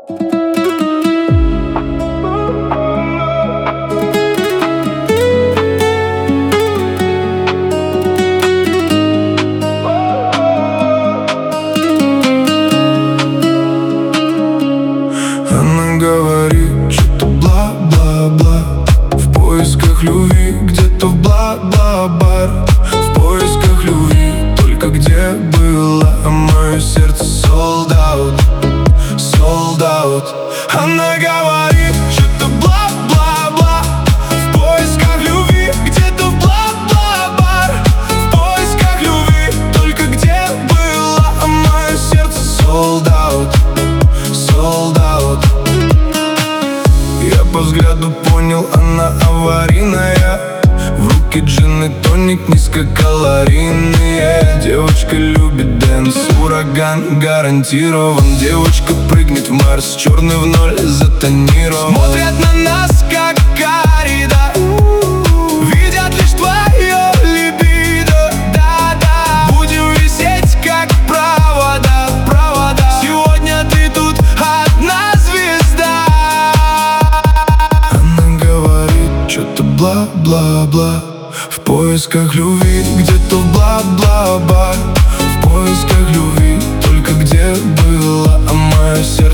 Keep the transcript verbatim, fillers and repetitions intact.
Она говорит что-то бла-бла-бла, в поисках любви где-то в бла-бла-бар. В поисках любви, только где была, а мое сердце sold out, sold out. Она говорит что-то бла-бла-бла, в поисках любви где-то в бла-бла-бар. В поисках любви, только где была, а мое сердце sold out, sold out. Я по взгляду понял, она аварийная. В руки джин и тоник низкокалорийные. Девочка любит дэнс, ураган гарантирован. Девочка прыгнет в Марс, черный в ноль затонирован. Смотрят на нас, как коррида, видят лишь твое либидо. Да-да, будем висеть, как провода, провода. Сегодня ты тут одна звезда. Она говорит что-то бла-бла-бла, в поисках любви где-то в бла-бла-бар. В поисках любви, только где была, а мое сердце